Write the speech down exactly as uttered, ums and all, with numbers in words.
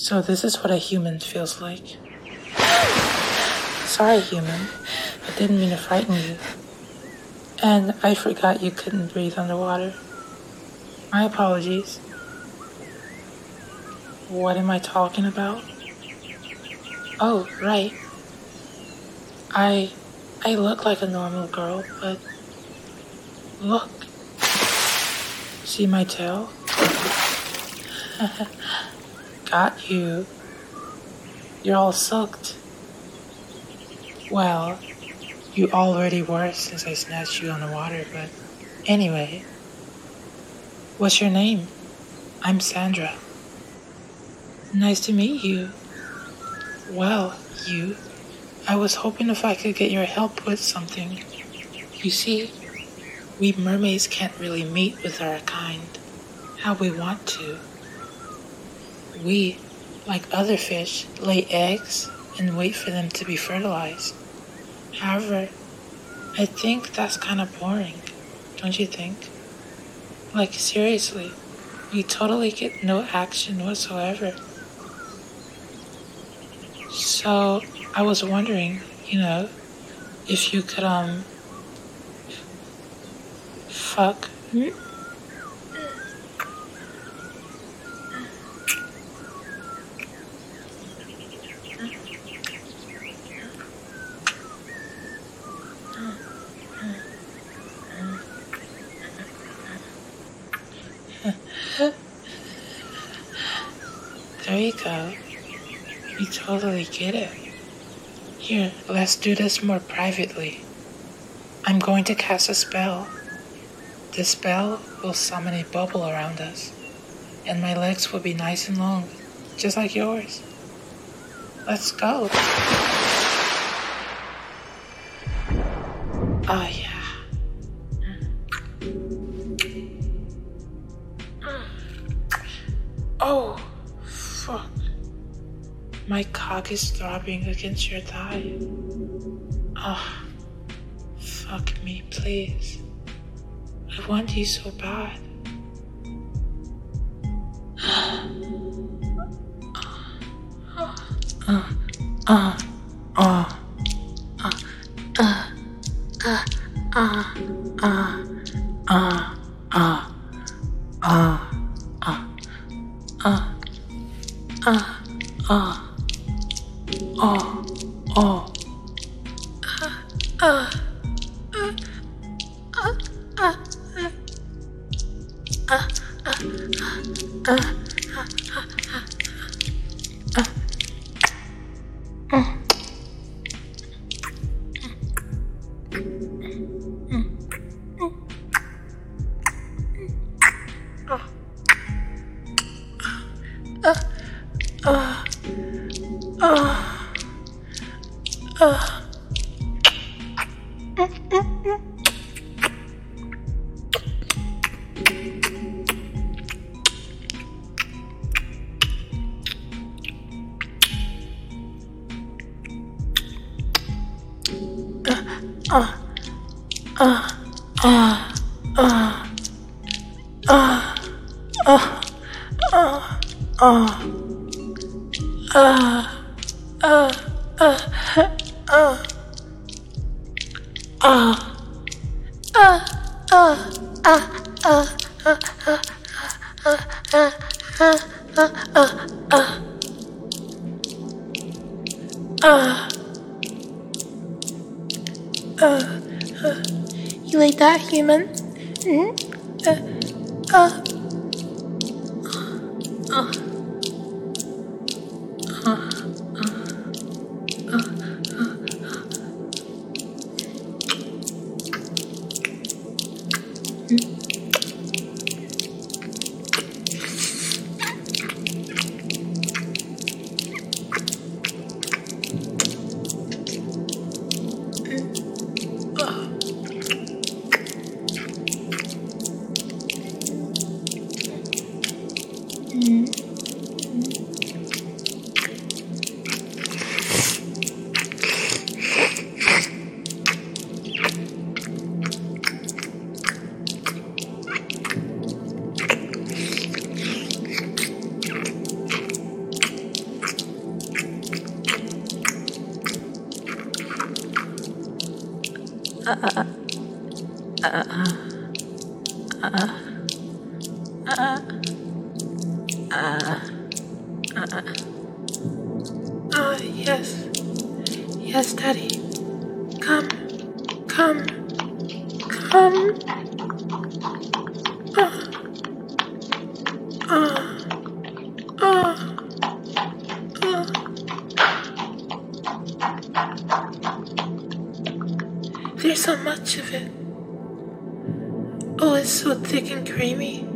So this is what a human feels like. Sorry, human. I didn't mean to frighten you. And I forgot you couldn't breathe underwater. My apologies. What am I talking about? Oh, right. I... I look like a normal girl, but... Look. See my tail? Got you. You're all soaked. Well, you already were since I snatched you on the water, but anyway. What's your name? I'm Sandra. Nice to meet you. Well, you, I was hoping if I could get your help with something. You see, we mermaids can't really mate with our kind how we want to. We, like other fish, lay eggs and wait for them to be fertilized. However, I think that's kind of boring, don't you think? Like, seriously, we totally get no action whatsoever. So, I was wondering, you know, if you could, um, fuck. Hmm? There you go. You totally get it. Here, let's do this more privately. I'm going to cast a spell. This spell will summon a bubble around us, and my legs will be nice and long, just like yours. Let's go. Oh, yeah. Oh, fuck. My cock is throbbing against your thigh. Ah, oh, fuck me, please. I want you so bad. Uh, uh, uh, uh, uh, uh, uh, uh, uh, uh, uh, uh, uh, uh, oh, oh, uh, uh, uh, uh, uh, uh, uh, uh, You like that, human? Mm-hmm. Uh, uh, uh, uh, Ah, yes. Yes, Daddy. Come. Come. Come. Ah. Ah. Ah. Ah. There's so much of it. Oh, it's so thick and creamy.